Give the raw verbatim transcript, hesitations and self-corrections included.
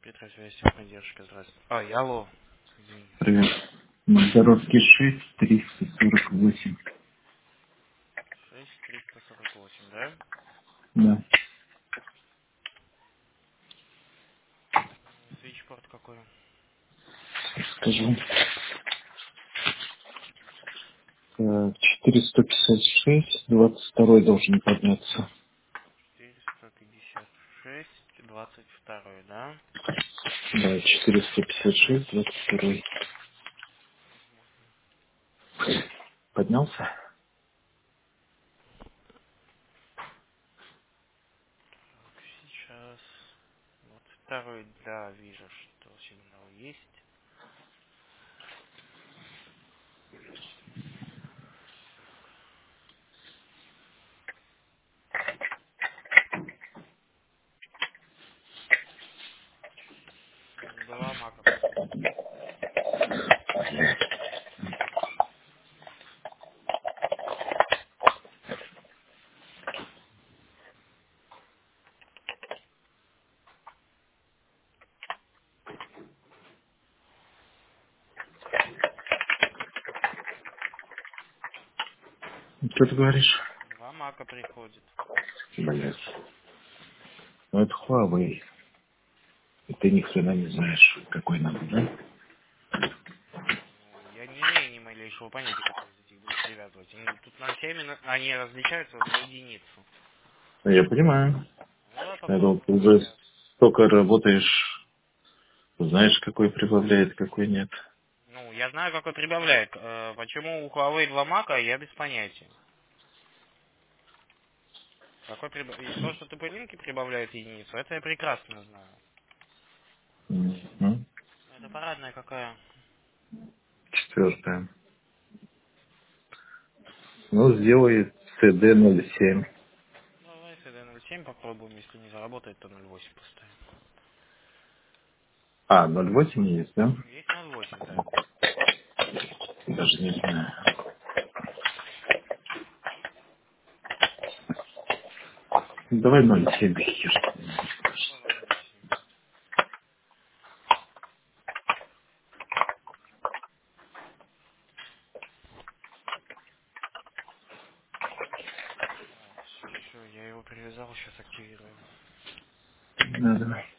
Петра, связь, поддержка, здравствуйте. Ай, алло. Извини. Привет. Макдоровский шесть, триста сорок восемь. шесть триста сорок восемь, да? Да. Свитчпорт какой? Скажу. Э, четыреста пятьдесят шесть, двадцать второй должен подняться. четыреста пятьдесят шесть двадцать два, да? Да, четыреста пятьдесят шесть, двадцать второй. Поднялся? Так, сейчас... двадцать два, да, вижу, что сигнал есть. Два мака приходит. Что ты говоришь? Два мака приходит. Блять. Ну это Huawei. И ты ни хрена не знаешь, какой надо, да? Ну, я не имею ни малейшего понятия, какой из этих двух привязывать. Они тут на семь, на- они различаются на единицу. Ну, я понимаю. Ну, давай Это вот попробуем уже сейчас. столько работаешь, знаешь, какой прибавляет, какой нет. Ну, я знаю, какой прибавляет. Э, почему у Huawei два мака, я без понятия. Какой прибав... И то, что ты по линке прибавляет единицу, это я прекрасно знаю. Мгм. Это парадная какая. Четвертое. Ну, сделай си ди ноль семь. Давай си ди ноль семь попробуем, если не заработает, то ноль восемь поставим. А, ноль восемь есть, да? Есть ноль восемь, да. Даже не знаю. Давай ноль семь. хер. Давай ноль семь. Так, все, я его привязал, сейчас активирую. Да, давай.